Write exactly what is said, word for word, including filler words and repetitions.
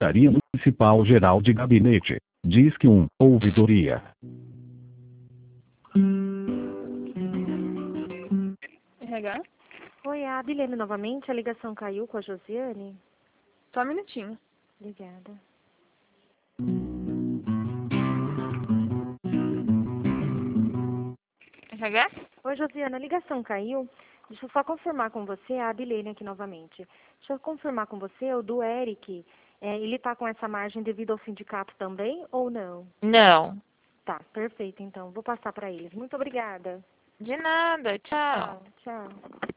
Secretaria Municipal Geral de Gabinete. Diz que um, ouvidoria. R H? Oi, a Adilene novamente. A ligação caiu com a Josiane? Só um minutinho. Obrigada. R H? Oi, Josiane, a ligação caiu. Deixa eu só confirmar com você, a Adilene aqui novamente. Deixa eu confirmar com você, o do Eric, é, ele está com essa margem devido ao sindicato também ou não? Não. Tá, perfeito, então. Vou passar para eles. Muito obrigada. De nada. Tchau. Tchau, tchau.